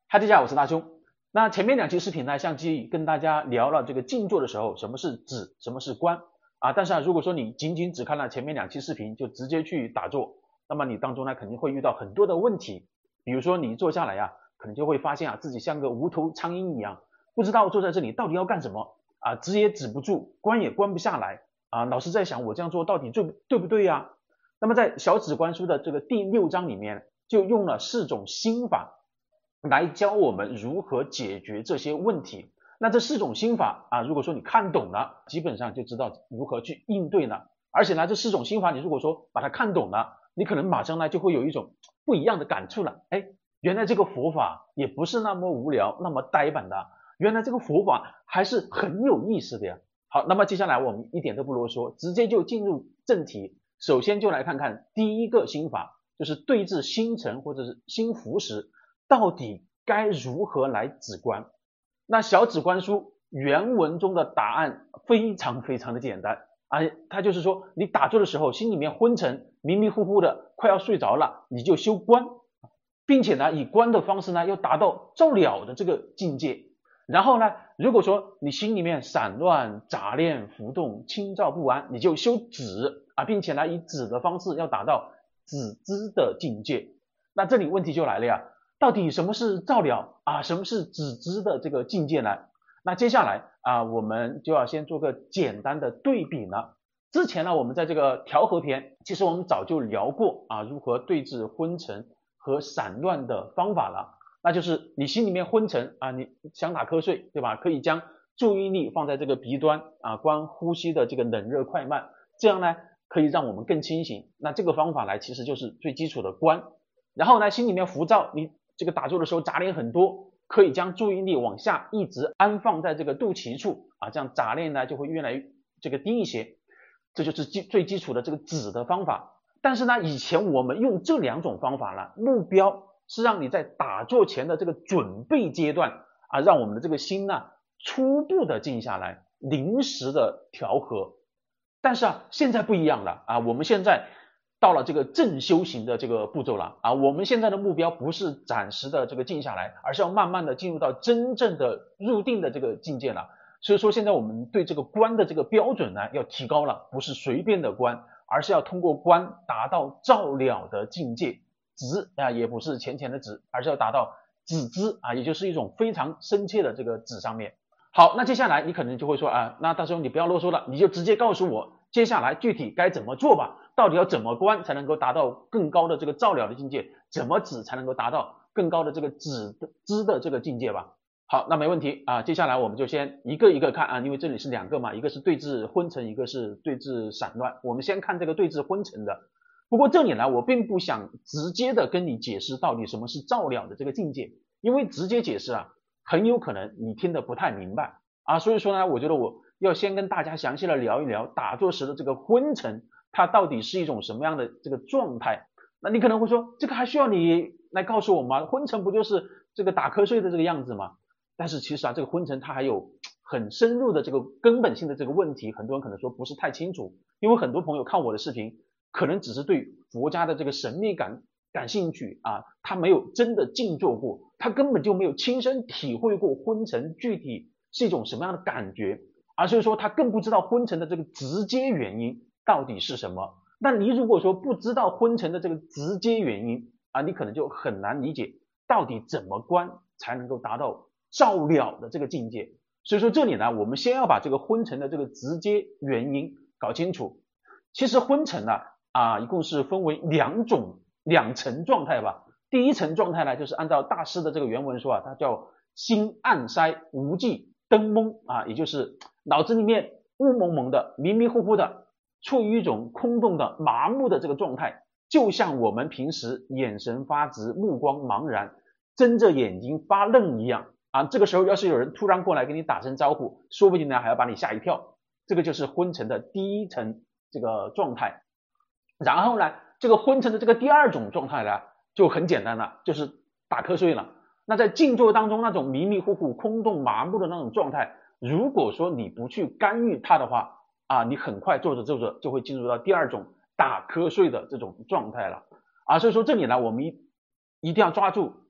嗨，大家好，我是大兄。那前面两期视频呢，相继跟大家聊了这个静坐的时候，什么是止，什么是观啊。但是如果说你仅仅只看了前面两期视频，就直接去打坐，那么你当中呢肯定会遇到很多的问题。比如说你坐下来可能就会发现自己像个无头苍蝇一样，不知道坐在这里到底要干什么止也止不住，观也观不下来老是在想我这样做到底对不对呀？那么在小止观书的这个第6章里面，就用了4种心法来教我们如何解决这些问题。那这4种心法如果说你看懂了，基本上就知道如何去应对了。而且呢，这4种心法你如果说把它看懂了，你可能马上呢就会有一种不一样的感触了。原来这个佛法也不是那么无聊，那么呆板的，原来这个佛法还是很有意思的呀。好，那么接下来我们一点都不啰嗦，直接就进入正题。首先就来看看第一个心法，就是对治心沉或者是心浮时，到底该如何来止观。那小止观书原文中的答案非常非常的简单它就是说你打坐的时候心里面昏沉迷迷糊糊的快要睡着了，你就修观，并且呢以观的方式呢要达到照了的这个境界。然后呢如果说你心里面散乱杂念浮动轻躁不安，你就修止并且呢以止的方式要达到止知的境界。那这里问题就来了到底什么是照了什么是止知的这个境界呢？那接下来我们就要先做个简单的对比了。之前呢我们在这个调和篇，其实我们早就聊过如何对治昏沉和散乱的方法了。那就是你心里面昏沉你想打瞌睡，对吧？可以将注意力放在这个鼻端观呼吸的这个冷热快慢，这样呢可以让我们更清醒。那这个方法呢其实就是最基础的观。然后呢心里面浮躁，你这个打坐的时候杂念很多，可以将注意力往下一直安放在这个肚脐处这样杂念呢就会越来越这个低一些。这就是最基础的这个止的方法。但是呢以前我们用这2种方法呢，目标是让你在打坐前的这个准备阶段让我们的这个心呢初步的静下来，临时的调和。但是现在不一样了我们现在到了这个正修行的这个步骤了我们现在的目标不是暂时的这个静下来，而是要慢慢的进入到真正的入定的这个境界了。所以说现在我们对这个观的这个标准呢要提高了，不是随便的观，而是要通过观达到照了的境界。止也不是浅浅的止，而是要达到止知也就是一种非常深切的这个止上面。好，那接下来你可能就会说那大兄你不要啰嗦了，你就直接告诉我接下来具体该怎么做吧，到底要怎么观才能够达到更高的这个照了的境界，怎么止才能够达到更高的这个止知的这个境界吧。好，那没问题接下来我们就先一个一个看因为这里是2个嘛，一个是对治昏沉，一个是对治散乱。我们先看这个对治昏沉的。不过这里呢我并不想直接的跟你解释到底什么是照了的这个境界，因为直接解释很有可能你听得不太明白所以说呢我觉得我要先跟大家详细的聊一聊打坐时的这个昏沉，它到底是一种什么样的这个状态。那你可能会说这个还需要你来告诉我吗？昏沉不就是这个打瞌睡的这个样子吗？但是其实这个昏沉它还有很深入的这个根本性的这个问题，很多人可能说不是太清楚。因为很多朋友看我的视频可能只是对佛家的这个神秘感兴趣他没有真的静坐过，他根本就没有亲身体会过昏沉具体是一种什么样的感觉所以说他更不知道昏沉的这个直接原因到底是什么。那你如果说不知道昏沉的这个直接原因你可能就很难理解到底怎么观才能够达到照了的这个境界。所以说这里呢我们先要把这个昏沉的这个直接原因搞清楚。其实昏沉一共是分为2层状态吧。第一层状态呢就是按照大师的这个原文说它叫心暗塞无际灯蒙也就是脑子里面雾蒙蒙的迷迷糊糊的，处于一种空洞的麻木的这个状态，就像我们平时眼神发直目光茫然睁着眼睛发愣一样这个时候要是有人突然过来跟你打声招呼，说不定呢还要把你吓一跳。这个就是昏沉的第一层这个状态。然后呢这个昏沉的这个第2种状态呢就很简单了，就是打瞌睡了。那在静坐当中那种迷迷糊糊空洞麻木的那种状态，如果说你不去干预它的话你很快做着做着就会进入到第2种打瞌睡的这种状态了所以说这里呢我们一定要抓住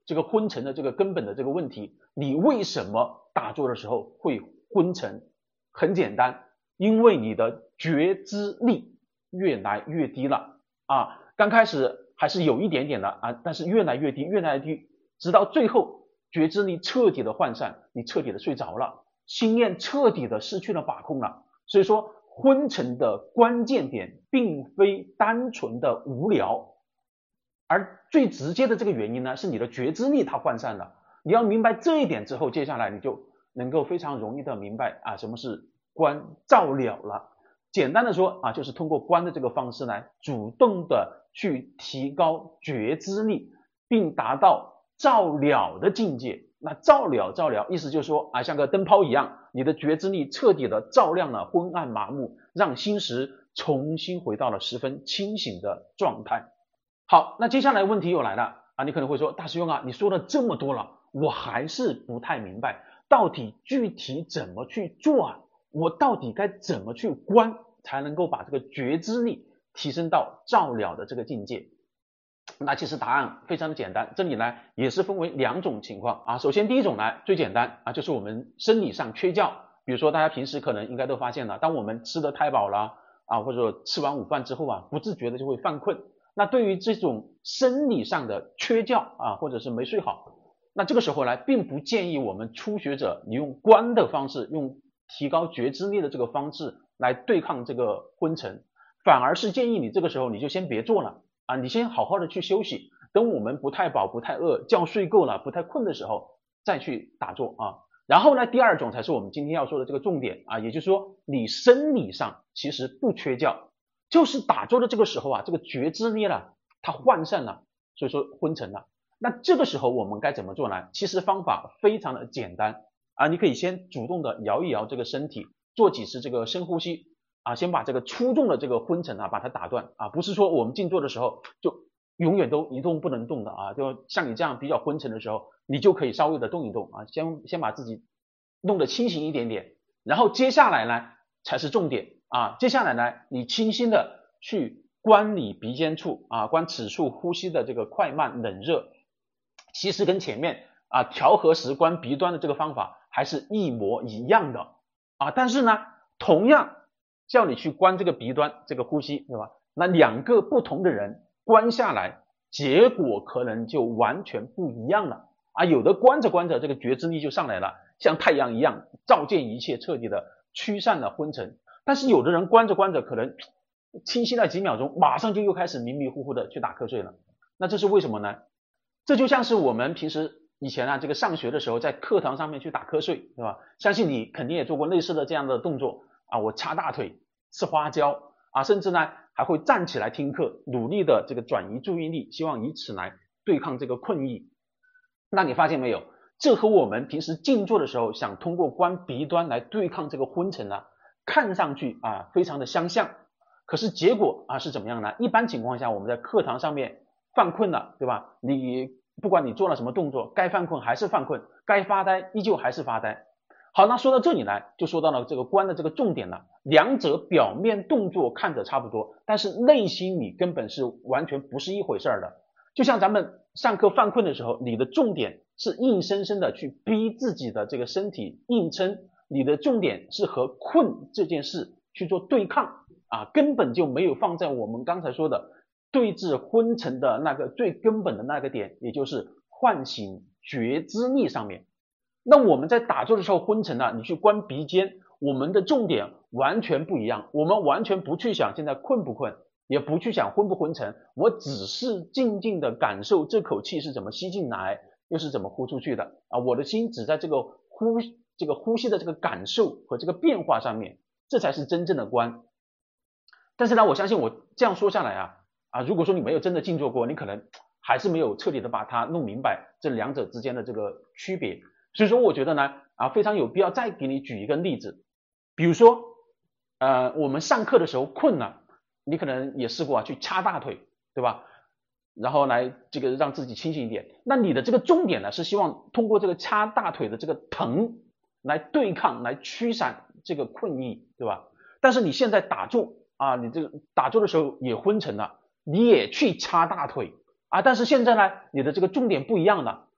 这个昏沉的这个根本的这个问题。你为什么打坐的时候会昏沉？很简单，因为你的觉知力越来越低了啊。刚开始还是有一点点的啊，但是越来越低，越来越低，直到最后觉知力彻底的涣散，你彻底的睡着了，心念彻底的失去了把控了。所以说昏沉的关键点并非单纯的无聊，而最直接的这个原因呢，是你的觉知力它涣散了。你要明白这一点之后，接下来你就能够非常容易的明白啊，什么是观照了了。简单的说啊，就是通过观的这个方式来主动的去提高觉知力，并达到照了的境界。那照了，意思就是说啊，像个灯泡一样，你的觉知力彻底的照亮了昏暗麻木，让心识重新回到了十分清醒的状态。好，那接下来问题又来了啊，你可能会说，大师兄啊，你说了这么多了，我还是不太明白，到底具体怎么去做啊？我到底该怎么去观，才能够把这个觉知力提升到照了的这个境界？那其实答案非常的简单，这里呢也是分为两种情况啊。首先第一种呢最简单啊，就是我们生理上缺觉，比如说大家平时可能应该都发现了，当我们吃得太饱了啊，或者吃完午饭之后啊，不自觉的就会犯困。那对于这种生理上的缺觉啊，或者是没睡好，那这个时候呢，并不建议我们初学者你用观的方式，用提高觉知力的这个方式来对抗这个昏沉，反而是建议你这个时候你就先别做了啊，你先好好的去休息，等我们不太饱、不太饿、觉睡够了、不太困的时候再去打坐啊。然后呢，第二种才是我们今天要说的这个重点啊，也就是说你生理上其实不缺觉，就是打坐的这个时候啊，这个觉知力了它涣散了，所以说昏沉了。那这个时候我们该怎么做呢？其实方法非常的简单啊，你可以先主动的摇一摇这个身体，做几次这个深呼吸啊，先把这个粗重的这个昏沉啊把它打断啊，不是说我们静坐的时候就永远都一动不能动的啊，就像你这样比较昏沉的时候，你就可以稍微的动一动啊，先把自己弄得清醒一点点，然后接下来呢才是重点啊，接下来呢你轻轻的去观你鼻尖处啊，观此处呼吸的这个快慢冷热，其实跟前面啊调和时观鼻端的这个方法还是一模一样的啊，但是呢同样叫你去观这个鼻端这个呼吸，对吧？那两个不同的人观下来，结果可能就完全不一样了啊！有的观着观着，这个觉知力就上来了，像太阳一样照见一切，彻底的驱散了昏沉。但是有的人观着观着，可能清晰了几秒钟，马上就又开始迷迷糊糊的去打瞌睡了。那这是为什么呢？这就像是我们平时以前啊，这个上学的时候，在课堂上面去打瞌睡，对吧？相信你肯定也做过类似的这样的动作啊，我掐大腿、吃花椒啊，甚至呢还会站起来听课，努力的这个转移注意力，希望以此来对抗这个困意。那你发现没有？这和我们平时静坐的时候想通过观鼻端来对抗这个昏沉啊，看上去啊非常的相像，可是结果啊是怎么样呢？一般情况下我们在课堂上面犯困了，对吧？你不管你做了什么动作，该犯困还是犯困，该发呆依旧还是发呆。好，那说到这里来，就说到了这个观的这个重点了。两者表面动作看着差不多，但是内心里根本是完全不是一回事的。就像咱们上课犯困的时候，你的重点是硬生生的去逼自己的这个身体硬撑，你的重点是和困这件事去做对抗啊，根本就没有放在我们刚才说的对治昏沉的那个最根本的那个点，也就是唤醒觉知力上面。那我们在打坐的时候昏沉了，你去观鼻尖，我们的重点完全不一样，我们完全不去想现在困不困，也不去想昏不昏沉，我只是静静的感受这口气是怎么吸进来，又是怎么呼出去的啊，我的心只在这个呼吸的这个感受和这个变化上面，这才是真正的观。但是呢，我相信我这样说下来啊，如果说你没有真的静坐过，你可能还是没有彻底的把它弄明白这两者之间的这个区别。所以说我觉得呢非常有必要再给你举一个例子，比如说我们上课的时候困了，你可能也试过去掐大腿，对吧？然后来这个让自己清醒一点。那你的这个重点呢是希望通过这个掐大腿的这个疼来对抗来驱散这个困意，对吧？但是你现在打坐啊，你这个打坐的时候也昏沉了，你也去掐大腿啊，但是现在呢你的这个重点不一样了。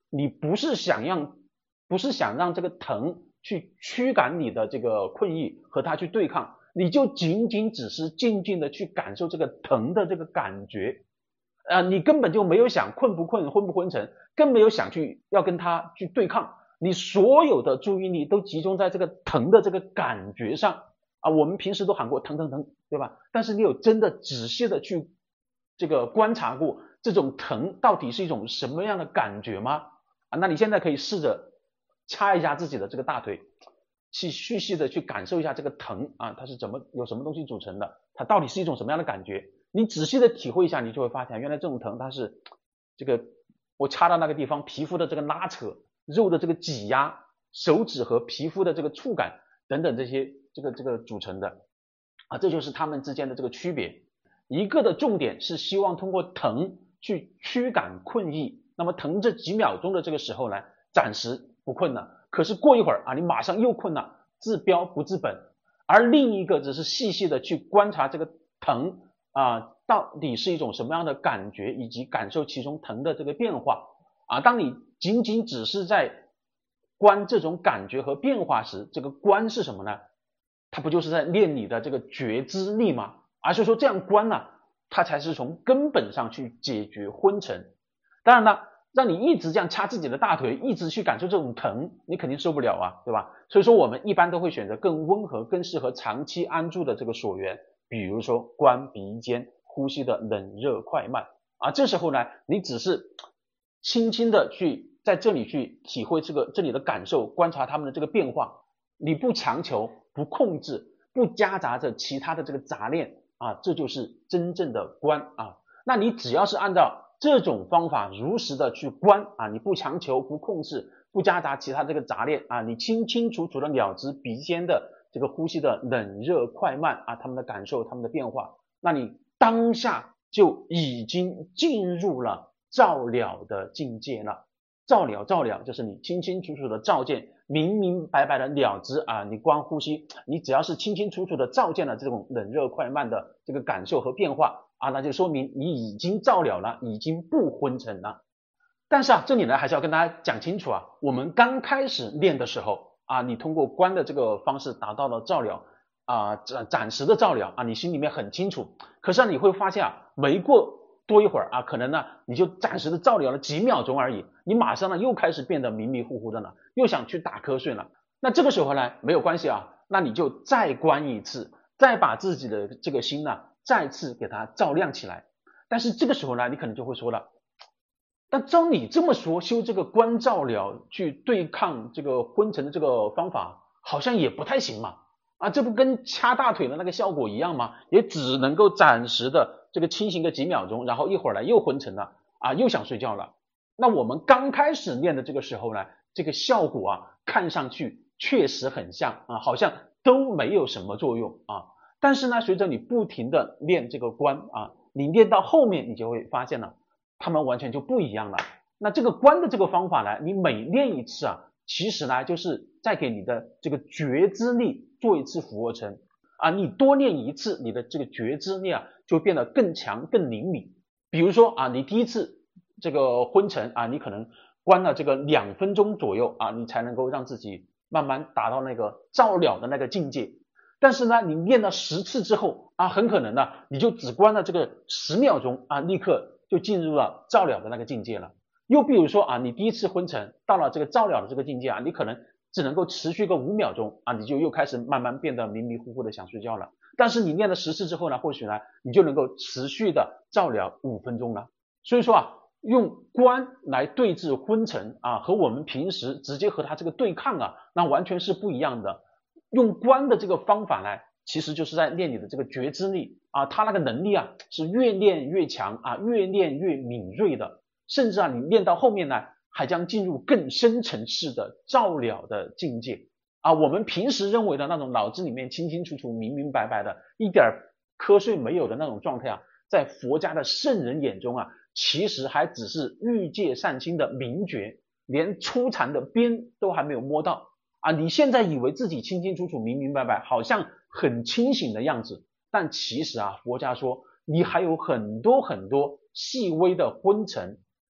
你不是想让这个藤去驱赶你的这个困意和它去对抗，你就仅仅只是静静的去感受这个藤的这个感觉，你根本就没有想困不困、昏不昏沉，更没有想要跟它去对抗，你所有的注意力都集中在这个疼的这个感觉上啊。我们平时都喊过疼疼疼，对吧？但是你有真的仔细的去这个观察过这种疼到底是一种什么样的感觉吗？那你现在可以试着掐一下自己的这个大腿，去细细的去感受一下这个疼啊，它是由什么东西组成的，它到底是一种什么样的感觉？你仔细的体会一下，你就会发现，原来这种疼它是这个我掐到那个地方，皮肤的这个拉扯，肉的这个挤压，手指和皮肤的这个触感等等这些这个组成的啊，这就是它们之间的这个区别。一个的重点是希望通过疼去驱赶困意，那么疼这几秒钟的这个时候呢，暂时不困了，可是过一会儿啊，你马上又困了，治标不治本。而另一个只是细细的去观察这个疼到底是一种什么样的感觉，以及感受其中疼的这个变化啊。当你仅仅只是在观这种感觉和变化时，这个观是什么呢？它不就是在练你的这个觉知力吗？而是说这样观呢，它才是从根本上去解决昏沉。当然了，让你一直这样掐自己的大腿，一直去感受这种疼，你肯定受不了啊，对吧？所以说我们一般都会选择更温和、更适合长期安住的这个所缘，比如说观鼻尖呼吸的冷热快慢啊。这时候呢，你只是轻轻的去在这里去体会这里的感受，观察它们的这个变化，你不强求、不控制、不夹杂着其他的这个杂念啊，这就是真正的观啊。那你只要是按照这种方法如实的去观啊，你不强求、不控制、不夹杂其他这个杂念啊，你清清楚楚的了知鼻尖的这个呼吸的冷热快慢啊，他们的感受、他们的变化，那你当下就已经进入了照了的境界了。照了就是你清清楚楚的照见，明明白白的了知啊，你光呼吸，你只要是清清楚楚的照见了这种冷热快慢的这个感受和变化啊，那就说明你已经照了，已经不昏沉了。但是这里呢还是要跟大家讲清楚啊，我们刚开始练的时候啊，你通过观的这个方式达到了照了暂时的照了啊，你心里面很清楚。可是你会发现没过多一会儿可能呢你就暂时的照了几秒钟而已，你马上呢又开始变得迷迷糊糊的了，又想去打瞌睡了。那这个时候呢没有关系那你就再观一次，再把自己的这个心呢再次给它照亮起来。但是这个时候呢你可能就会说了，但照你这么说，修这个观照了去对抗这个昏沉的这个方法好像也不太行嘛这不跟掐大腿的那个效果一样吗？也只能够暂时的这个清醒个几秒钟，然后一会儿呢又昏沉了又想睡觉了。那我们刚开始练的这个时候呢，这个效果看上去确实很像好像都没有什么作用但是呢随着你不停的练这个观你练到后面你就会发现了他们完全就不一样了。那这个观的这个方法呢，你每练一次其实呢就是在给你的这个觉知力做一次俯卧撑你多练一次，你的这个觉知力就变得更强更灵敏。比如说你第一次这个昏沉你可能观了这个2分钟左右你才能够让自己慢慢达到那个照了的那个境界。但是呢你练了10次之后很可能呢你就只观了这个10秒钟立刻就进入了照了的那个境界了。又比如说你第一次昏沉到了这个照了的这个境界你可能只能够持续个5秒钟你就又开始慢慢变得迷迷糊糊的想睡觉了。但是你练了10次之后呢，或许呢你就能够持续的照了5分钟了。所以说用观来对治昏沉和我们平时直接和它这个对抗那完全是不一样的。用观的这个方法呢，其实就是在练你的这个觉知力它那个能力是越练越强越练越敏锐的。甚至你练到后面呢还将进入更深层次的照了的境界我们平时认为的那种脑子里面清清楚楚明明白白的一点瞌睡没有的那种状态在佛家的圣人眼中其实还只是欲界善心的明觉，连初禅的边都还没有摸到你现在以为自己清清楚楚明明白白好像很清醒的样子，但其实佛家说你还有很多很多细微的昏沉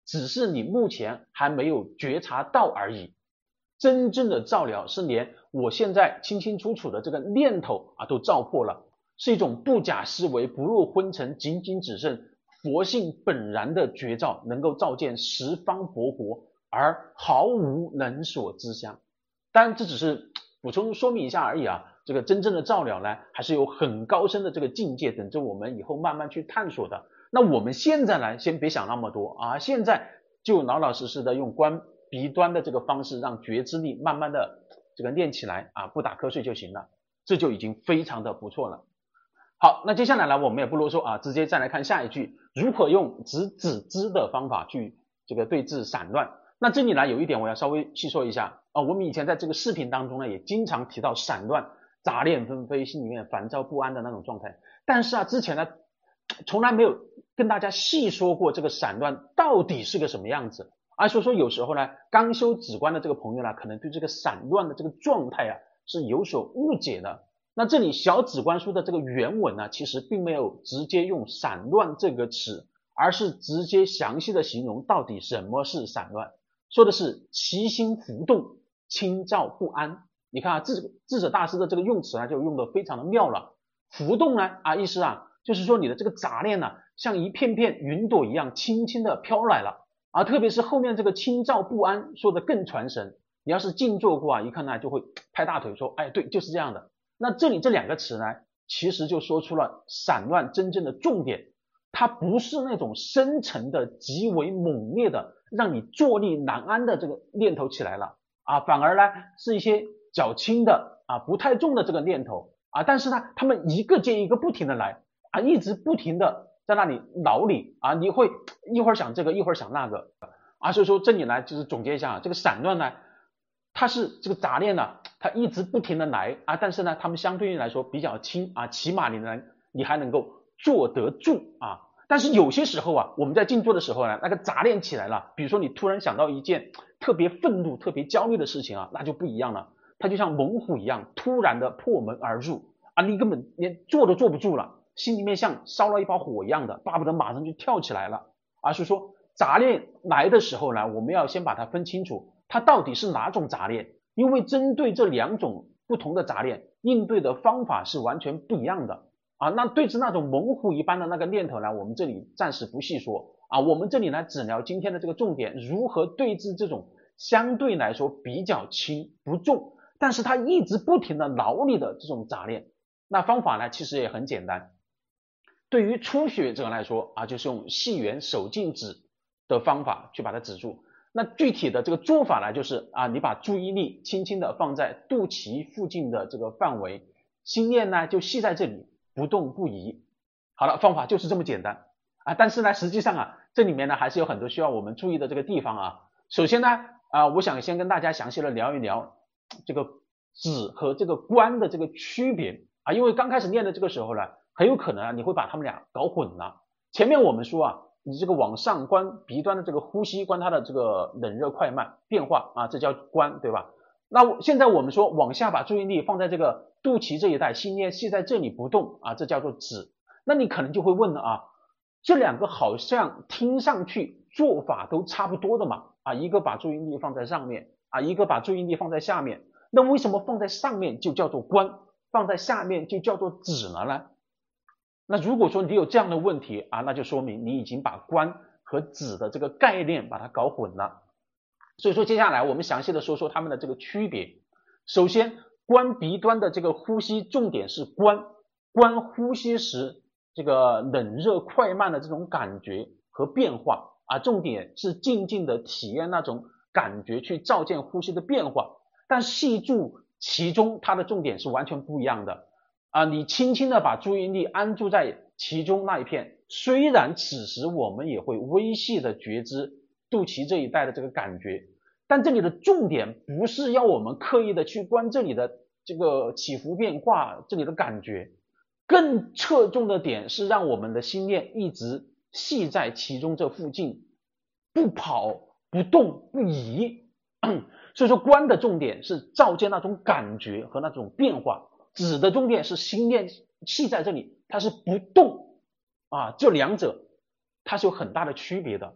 只是你目前还没有觉察到而已。真正的照疗是连我现在清清楚楚的这个念头都照破了，是一种不假思维、不入昏沉、仅仅只剩佛性本然的绝照，能够照见十方佛国，而毫无能所知相。当然这只是补充说明一下而已啊，这个真正的照疗呢，还是有很高深的这个境界等着我们以后慢慢去探索的。那我们现在来先别想那么多啊，现在就老老实实的用观鼻端的这个方式，让觉知力慢慢的这个练起来啊，不打瞌睡就行了，这就已经非常的不错了。好，那接下来呢，我们也不啰嗦啊，直接再来看下一句，如何用止知的方法去这个对治散乱。那这里呢有一点我要稍微细说一下啊，我们以前在这个视频当中呢，也经常提到散乱、杂念纷飞，心里面烦躁不安的那种状态，但是之前呢从来没有跟大家细说过这个散乱到底是个什么样子。所以说有时候呢，刚修止观的这个朋友呢，可能对这个散乱的这个状态是有所误解的。那这里小止观书的这个原文呢，其实并没有直接用散乱这个词，而是直接详细的形容到底什么是散乱，说的是其心浮动，清躁不安。你看智者大师的这个用词呢，就用的非常的妙了。浮动呢意思就是说你的这个杂念呢，像一片片云朵一样轻轻的飘来了。特别是后面这个清躁不安说的更传神，你要是静坐过一看呢就会拍大腿说，哎，对，就是这样的。那这里这两个词呢，其实就说出了散乱真正的重点，它不是那种深沉的极为猛烈的让你坐立难安的这个念头起来了反而呢是一些较轻的不太重的这个念头但是呢他们一个接一个不停的来一直不停的在那里脑里你会一会儿想这个一会儿想那个所以说这里呢就是总结一下这个散乱呢，它是这个杂念呢，它一直不停的来但是呢它们相对应来说比较轻起码你还能够坐得住但是有些时候我们在静坐的时候呢，那个杂念起来了，比如说你突然想到一件特别愤怒特别焦虑的事情那就不一样了，它就像猛虎一样突然的破门而入你根本连坐都坐不住了，心里面像烧了一把火一样的，巴不得马上就跳起来了所以说杂念来的时候呢，我们要先把它分清楚，它到底是哪种杂念，因为针对这两种不同的杂念，应对的方法是完全不一样的那对治那种猛虎一般的那个念头呢，我们这里暂时不细说我们这里呢只聊今天的这个重点，如何对治这种相对来说比较轻不重，但是它一直不停的挠你的这种杂念。那方法呢其实也很简单，对于初学者来说就是用细缘手静止的方法去把它止住。那具体的这个做法呢，就是你把注意力轻轻的放在肚脐附近的这个范围，心念呢就系在这里不动不移。好了，方法就是这么简单但是呢实际上这里面呢还是有很多需要我们注意的这个地方首先呢我想先跟大家详细的聊一聊这个止和这个观的这个区别因为刚开始练的这个时候呢，很有可能你会把他们俩搞混了。前面我们说你这个往上观鼻端的这个呼吸，观它的这个冷热快慢变化这叫观，对吧？那现在我们说往下把注意力放在这个肚脐这一带，心念系在这里不动这叫做止。那你可能就会问了这两个好像听上去做法都差不多的嘛一个把注意力放在上面一个把注意力放在下面，那为什么放在上面就叫做观，放在下面就叫做止了呢？那如果说你有这样的问题那就说明你已经把观和止的这个概念把它搞混了。所以说接下来我们详细的说说它们的这个区别。首先观鼻端的这个呼吸重点是观呼吸时这个冷热快慢的这种感觉和变化重点是静静的体验那种感觉，去照见呼吸的变化。但细注其中它的重点是完全不一样的你轻轻的把注意力安住在其中那一片，虽然此时我们也会微细的觉知肚脐这一带的这个感觉，但这里的重点不是要我们刻意的去观这里的这个起伏变化，这里的感觉，更侧重的点是让我们的心念一直系在其中这附近，不跑不动不移所以说观的重点是照见那种感觉和那种变化，止的重点是心念系在这里，它是不动这两者它是有很大的区别的。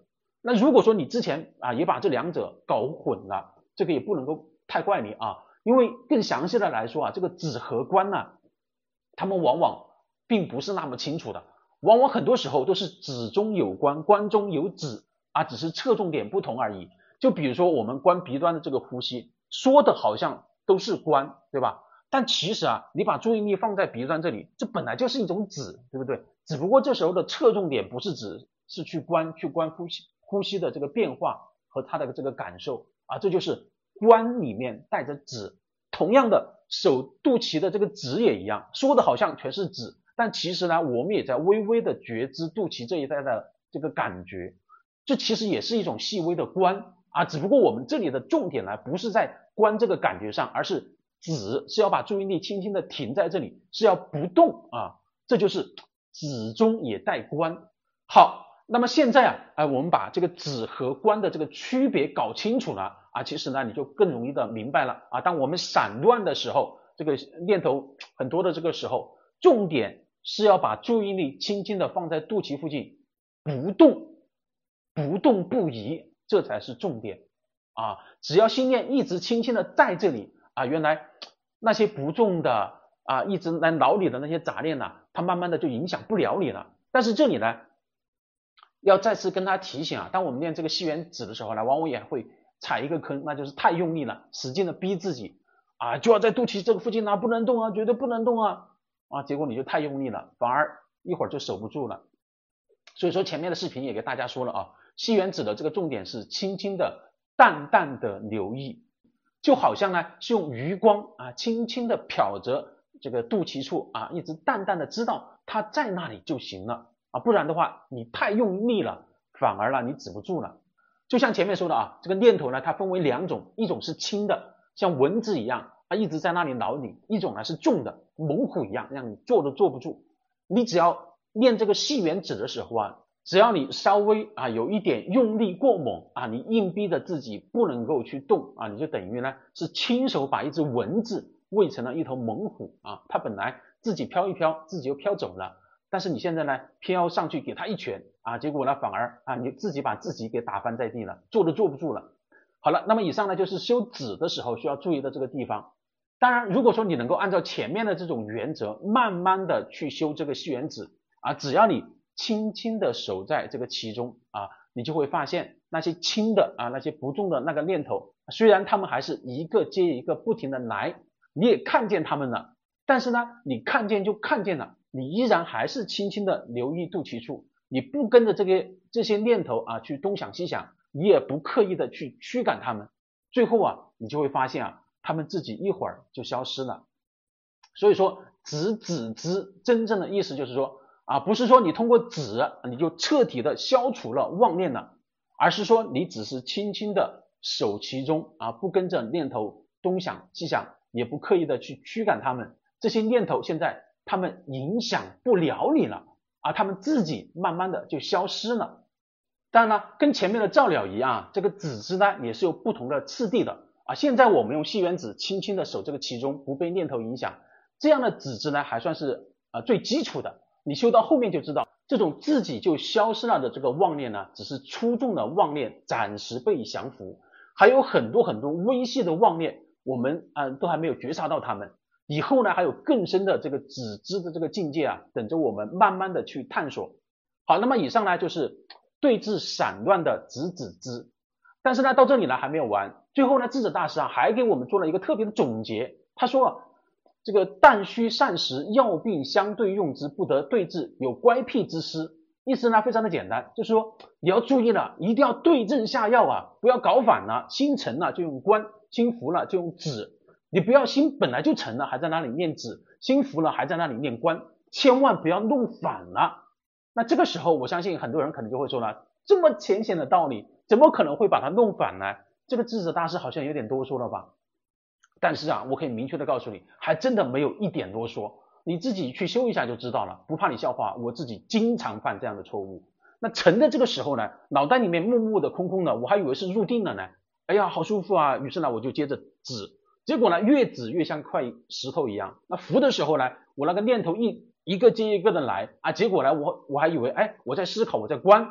那如果说你之前也把这两者搞混了，这个也不能够太怪你啊，因为更详细的来说这个子和官呢，他们往往并不是那么清楚的，往往很多时候都是子中有官，官中有子只是侧重点不同而已。就比如说我们关鼻端的这个呼吸，说的好像都是关，对吧？但其实你把注意力放在鼻端这里，这本来就是一种子，对不对？只不过这时候的侧重点不是子，是去关呼吸的这个变化和它的这个感受这就是关里面带着子。同样的，手肚脐的这个子也一样，说的好像全是子，但其实呢，我们也在微微的觉知肚脐这一带的这个感觉，这其实也是一种细微的关只不过我们这里的重点呢，不是在关这个感觉上，而是子是要把注意力轻轻的停在这里，是要不动这就是子中也带关。好，那么现在我们把这个子和关的这个区别搞清楚了其实呢你就更容易的明白了当我们散乱的时候，这个念头很多的这个时候，重点是要把注意力轻轻的放在肚脐附近，不动不移，这才是重点只要心念一直轻轻的在这里原来那些不重的一直来扰你的那些杂念它慢慢的就影响不了你了。但是这里呢要再次跟他提醒当我们练这个细缘子的时候呢，往往也会踩一个坑，那就是太用力了，使劲的逼自己就要在肚脐这个附近不能动绝对不能动结果你就太用力了，反而一会儿就守不住了。所以说前面的视频也给大家说了细缘子的这个重点是轻轻的淡淡的留意，就好像呢是用余光轻轻的瞟着这个肚脐处一直淡淡的知道它在那里就行了不然的话你太用力了，反而你止不住了。就像前面说的这个念头呢它分为两种，一种是轻的，像蚊子一样一直在那里挠你，一种呢是重的，猛虎一样让你坐都坐不住。你只要练这个细缘子的时候只要你稍微有一点用力过猛你硬逼着自己不能够去动你就等于呢是亲手把一只蚊子喂成了一头猛虎它本来自己飘一飘自己又飘走了，但是你现在呢飘上去给他一拳结果呢反而你自己把自己给打翻在地了，坐都坐不住了。好了，那么以上呢就是修子的时候需要注意的这个地方。当然如果说你能够按照前面的这种原则慢慢的去修这个细缘子只要你轻轻的守在这个其中你就会发现那些轻的那些不重的那个念头，虽然他们还是一个接一个不停的来，你也看见他们了，但是呢你看见就看见了，你依然还是轻轻的留意肚脐处，你不跟着这些念头去东想西想，你也不刻意的去驱赶他们，最后你就会发现他们自己一会儿就消失了。所以说止真正的意思就是说不是说你通过止你就彻底的消除了妄念了，而是说你只是轻轻的守其中不跟着念头东想西想，也不刻意的去驱赶他们，这些念头现在他们影响不了你了他们自己慢慢的就消失了。当然了，跟前面的照了仪这个止之呢也是有不同的次第的现在我们用细缘子轻轻的守这个其中，不被念头影响，这样的止之呢还算是最基础的。你修到后面就知道，这种自己就消失了的这个妄念呢，只是粗重的妄念暂时被降服，还有很多很多微细的妄念我们都还没有觉察到它们，以后呢还有更深的这个止之的这个境界等着我们慢慢的去探索。好，那么以上呢就是对治散乱的止之。但是呢到这里呢还没有完，最后呢智者大师还给我们做了一个特别的总结，他说这个但须善时药病相对用之，不得对治，有乖僻之失。意思呢非常的简单，就是说你要注意了，一定要对症下药不要搞反了，心沉了就用观，心浮了就用止，你不要心本来就沉了还在那里念止，心浮了还在那里念观，千万不要弄反了。那这个时候我相信很多人可能就会说了，这么浅显的道理怎么可能会把它弄反呢？这个智者大师好像有点多说了吧。但是我可以明确的告诉你，还真的没有一点啰嗦，你自己去修一下就知道了，不怕你笑话，我自己经常犯这样的错误。那沉的这个时候呢，脑袋里面木木的空空的，我还以为是入定了呢，哎呀好舒服于是呢我就接着止，结果呢越止越像块石头一样。那浮的时候呢，我那个念头一个接一个的来结果呢我还以为我在思考我在观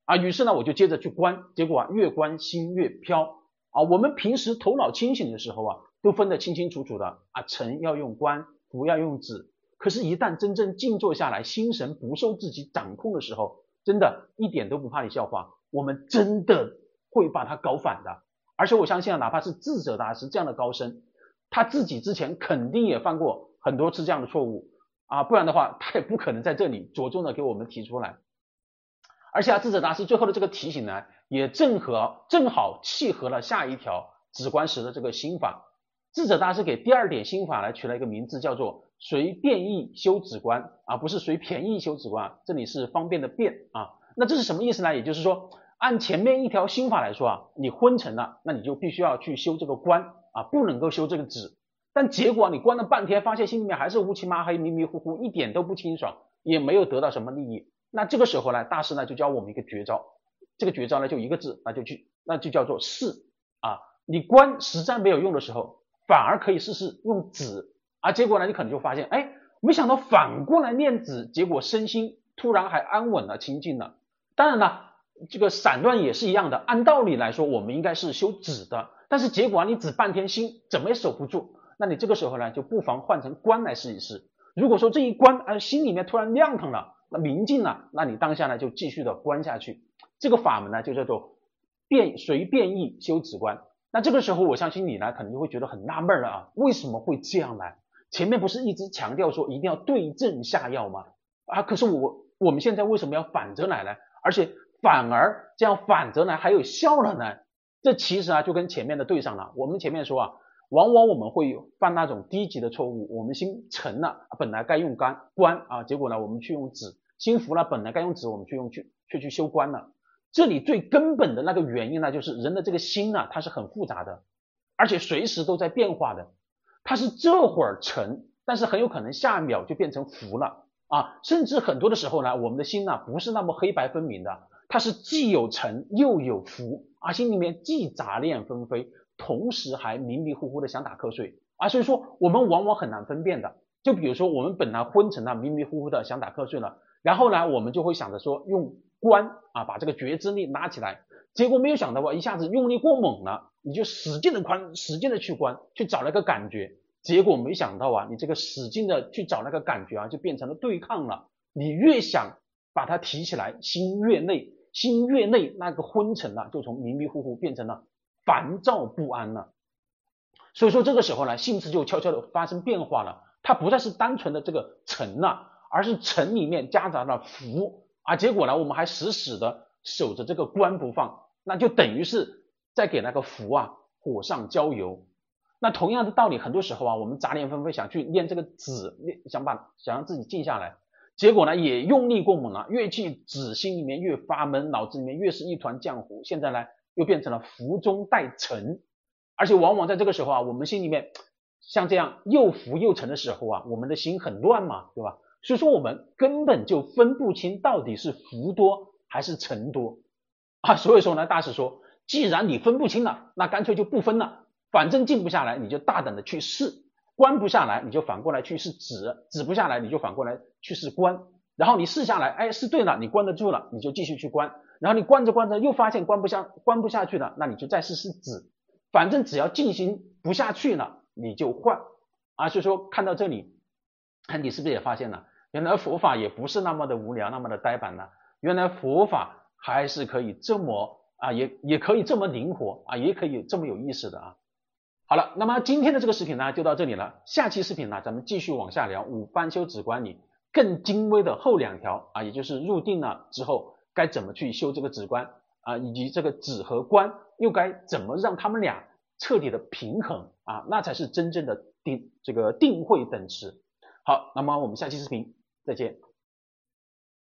啊，于是呢我就接着去观，结果啊越观心越飘啊。我们平时头脑清醒的时候啊，都分得清清楚楚的啊，沉要用观，浮要用止。可是，一旦真正静坐下来，心神不受自己掌控的时候，真的一点都不怕你笑话，我们真的会把它搞反的。而且我相信啊，哪怕是智者大师这样的高僧，他自己之前肯定也犯过很多次这样的错误啊，不然的话他也不可能在这里着重的给我们提出来。而且啊，智者大师最后的这个提醒呢，也正好契合了下一条止观时的这个心法。智者大师给第二点心法来取了一个名字，叫做随便易修止观啊，不是随便易修止观，这里是方便的便啊。那这是什么意思呢？也就是说，按前面一条心法来说啊，你昏沉了，那你就必须要去修这个观啊，不能够修这个止。但结果你观了半天，发现心里面还是乌漆麻黑、迷迷糊糊，一点都不清爽，也没有得到什么利益。那这个时候呢，大师呢就教我们一个绝招，这个绝招呢就一个字，那就叫做试啊。你观实在没有用的时候，反而可以试试用止啊。结果呢，你可能就发现，哎，没想到反过来念止，结果身心突然还安稳了、清静了。当然了，这个散乱也是一样的，按道理来说，我们应该是修止的，但是结果你止半天心怎么也守不住，那你这个时候呢，就不妨换成观来试一试。如果说这一观，心里面突然亮堂了，那明净了，那你当下呢就继续的观下去。这个法门呢就叫做随便易修止观。那这个时候我相信你呢可能就会觉得很纳闷了啊，为什么会这样呢？前面不是一直强调说一定要对症下药吗？啊，可是我们现在为什么要反着来呢？而且反而这样反着来还有效了呢？这其实啊就跟前面的对上了。我们前面说啊，往往我们会犯那种低级的错误，我们心沉了，本来该用观啊，结果呢我们去用止；心浮了，本来该用止，我们却去修观了。这里最根本的那个原因呢，就是人的这个心呢，它是很复杂的，而且随时都在变化的。它是这会儿沉，但是很有可能下一秒就变成浮了啊！甚至很多的时候呢，我们的心呢不是那么黑白分明的，它是既有沉又有浮啊，心里面既杂念纷飞，同时还迷迷糊糊的想打瞌睡啊，所以说我们往往很难分辨的。就比如说我们本来昏沉了，迷迷糊糊的想打瞌睡了，然后呢我们就会想着说用观啊把这个觉知力拉起来，结果没有想到一下子用力过猛了，你就使劲的去观，去找那个感觉，结果没想到啊，你这个使劲的去找那个感觉啊，就变成了对抗了。你越想把它提起来，心越累，那个昏沉了，就从迷迷糊糊变成了烦躁不安了。所以说这个时候呢，性质就悄悄的发生变化了，它不再是单纯的这个沉了，而是沉里面夹杂了浮啊。结果呢，我们还死死的守着这个观不放，那就等于是在给那个浮啊火上浇油。那同样的道理，很多时候啊，我们杂念纷飞想去练这个止，想让自己静下来，结果呢也用力过猛了，越去止心里面越发闷，脑子里面越是一团浆糊，现在呢又变成了浮中带沉。而且往往在这个时候啊，我们心里面像这样又浮又沉的时候啊，我们的心很乱嘛，对吧？所以说我们根本就分不清到底是浮多还是沉多啊。所以说呢，大师说，既然你分不清了，那干脆就不分了，反正静不下来，你就大胆的去试；观不下来，你就反过来去试止；止不下来，你就反过来去试观。然后你试下来，哎，试对了，你观得住了，你就继续去观。然后你观着观着又发现观不下去了，那你就再试试止。反正只要进行不下去了，你就换啊。所以说看到这里，你是不是也发现了，原来佛法也不是那么的无聊，那么的呆板呢？原来佛法还是可以这么啊，也可以这么灵活啊，也可以这么有意思的啊。好了，那么今天的这个视频呢就到这里了，下期视频呢咱们继续往下聊五番修止观里更精微的后两条啊，也就是入定了之后该怎么去修这个止观啊，以及这个止和观又该怎么让他们俩彻底的平衡啊，那才是真正的定慧等持。好，那么我们下期视频再见。